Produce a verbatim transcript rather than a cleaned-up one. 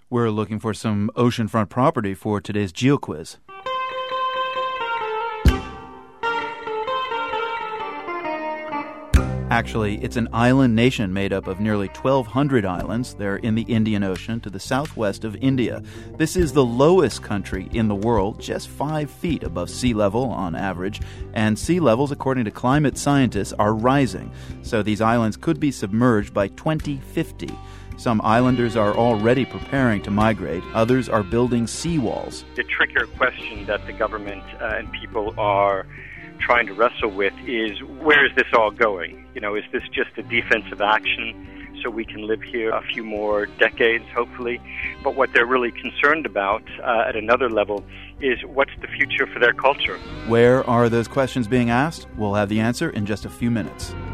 We're looking for some oceanfront property for today's GeoQuiz. Actually, it's an island nation made up of nearly twelve hundred islands. They're in the Indian Ocean to the southwest of India. This is the lowest country in the world, just five feet above sea level on average. And sea levels, according to climate scientists, are rising. So these islands could be submerged by twenty fifty. Some islanders are already preparing to migrate. Others are building seawalls. The trickier question that the government uh, and people are trying to wrestle with is, where is this all going? You know, is this just a defensive action so we can live here a few more decades, hopefully? But what they're really concerned about uh, at another level is, what's the future for their culture? Where are those questions being asked? We'll have the answer in just a few minutes.